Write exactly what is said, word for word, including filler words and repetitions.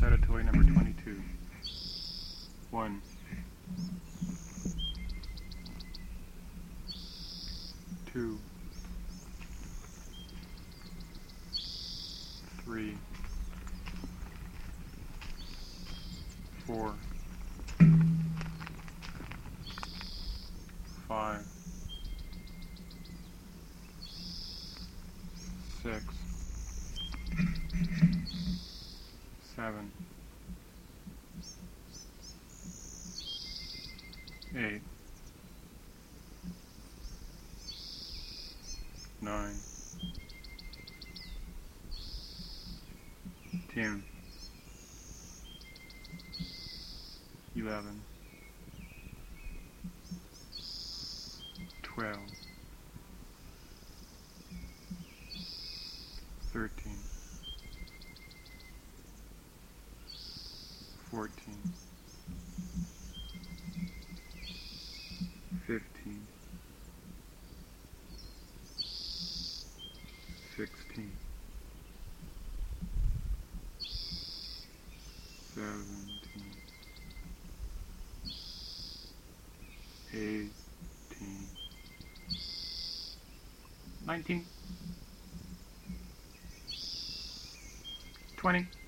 out of toy number twenty-two. One. Two. Three. Four. Five. Six. Seven. Eight. Nine. Ten. Eleven. Twelve. Thirteen. Fourteen. Fifteen. Sixteen. Seventeen. Eighteen. Nineteen. Twenty.